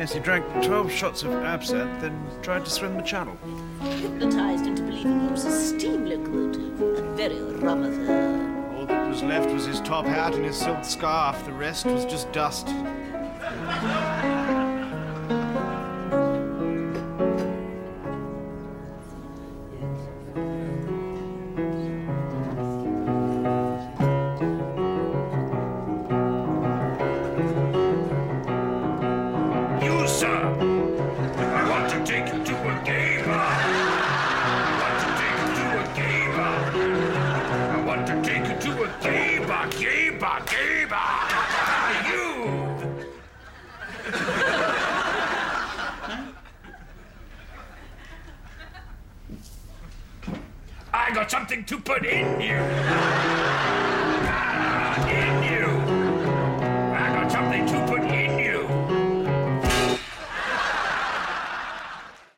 Yes, he drank 12 shots of absinthe, then tried to swim the channel. Hypnotized into believing he was a steam locomotive. A very rum affair. All that was left was his top hat and his silk scarf. The rest was just dust. You, sir! I want to take you to a gay bar. I want to take you to a gay bar. I want to take you to a gay bar, gay bar, gay bar. You! I got something to put in here.